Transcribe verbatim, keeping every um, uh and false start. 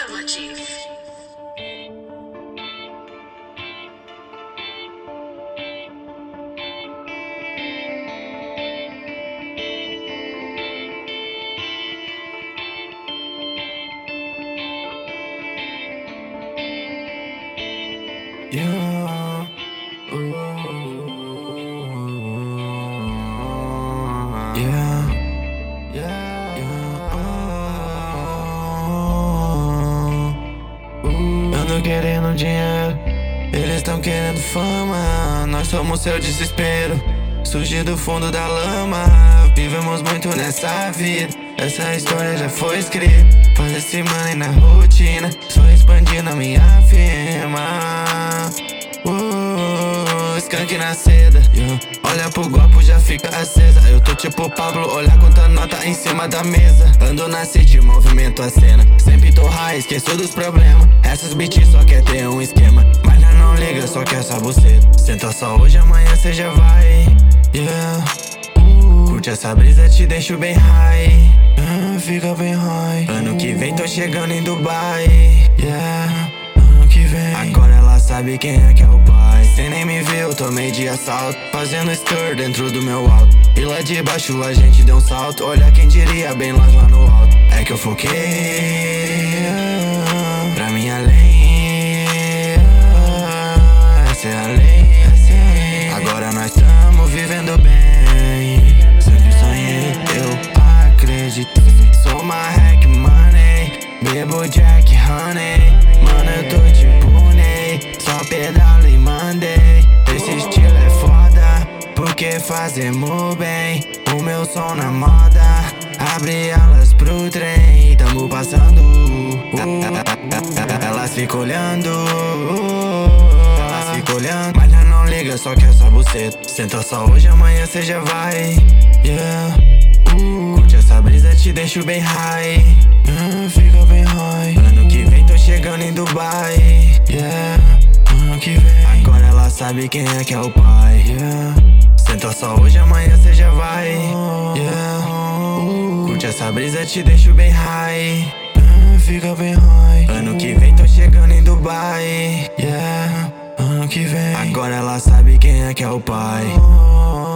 Chama, Chief. Yeah. Ooh. Yeah. Yeah. Yeah. Uh. Ando querendo dinheiro, eles tão querendo fama. Nós somos seu desespero, surgir do fundo da lama. Vivemos muito nessa vida, essa história já foi escrita. Fazer esse money na rotina, só expandindo a minha firma. Uh, skunk na seda, yeah. Olha pro guapo, já fica acesa. Eu tô tipo Pablo, olha quanta nota em cima da mesa. Ando na city, movimento a cena. Sempre tô high, esqueço dos problemas. Essas bitches só quer ter um esquema, mas já não liga, só quer essa buceta. Senta só hoje, amanhã cê já vai. Yeah. uh, Curte essa brisa, te deixo bem high. uh, Fica bem high. Ano que vem tô chegando em Dubai. Yeah. Ano que vem. Agora ela sabe quem é que é o pai. Cê nem me viu, tomei de assalto, fazendo stir dentro do meu alto. E lá de baixo a gente deu um salto. Olha quem diria, bem lá, lá no alto. É que eu foquei pra mim além. Essa é a lei. Agora nós tamo vivendo bem. Sempre sonhei, eu acredito. Sou uma hack money, bebo Jack Honey. Mano, eu tô tipo Ney, só pedalo e mandei. Esse estilo é foda, porque fazemos bem. O meu som na moda, abre alas pro trem. Tamo passando, uh, elas ficam olhando, uh, elas ficam olhando, mas já não liga, só quer essa buceta. Senta só hoje, amanhã cê já vai. Yeah. uh, Curte essa brisa, te deixo bem high. yeah, Fica bem high. Ano que vem tô chegando em Dubai. Yeah. Ano que vem. Agora ela sabe quem é que é o pai. Yeah. Senta só hoje, amanhã cê já vai. Yeah. uh, Curte essa brisa, te deixo bem high. yeah, Fica bem high. Ano que vem tô chegando em Dubai. Yeah. Ano que vem. Agora ela sabe quem é que é o pai.